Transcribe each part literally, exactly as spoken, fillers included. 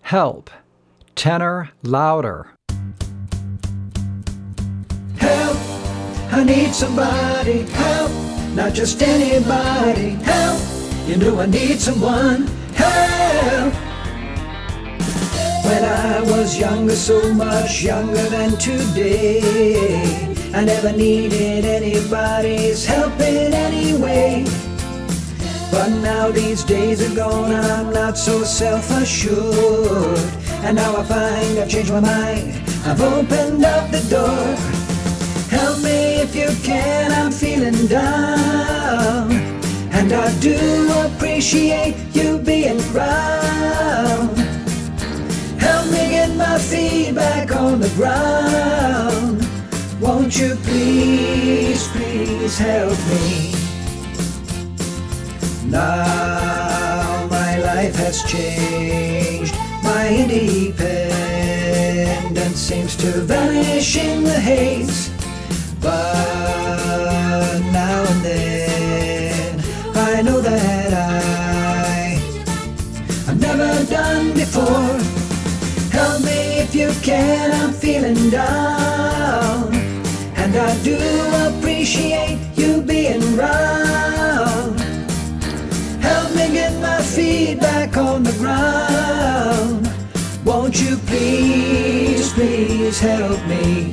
Help. Tenor louder. Help, I need somebody. Help, not just anybody. Help, you know I need someone. Help. When I was younger, so much younger than today, I never needed anybody's help in any way. But now these days are gone, I'm not so self-assured. And now I find I've changed my mind, I've opened up the door. Help me if you can, I'm feeling down. And I do appreciate you being around. Help me get my feet back on the ground. Won't you please, please help me? Now my life has changed. My independence seems to vanish in the haze. But now and then I know that I I've never done before. Help me if you can, I'm feeling down. And I do appreciate you being around. Help me get my feet back on the ground. Won't you please, please help me?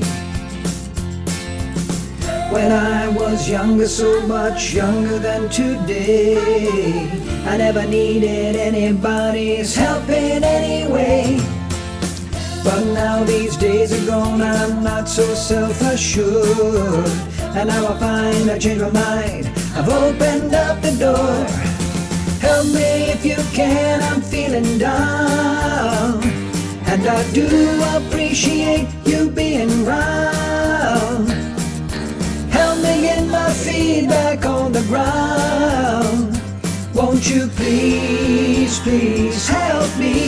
When I was younger, so much younger than today, I never needed anybody's help in any way. But now these days are gone, I'm not so self-assured. And now I find I've changed my mind, I've opened up the door. Help me if you can, I'm feeling down. And I do appreciate you being around. Help me get my feet back on the ground. Won't you please, please help me?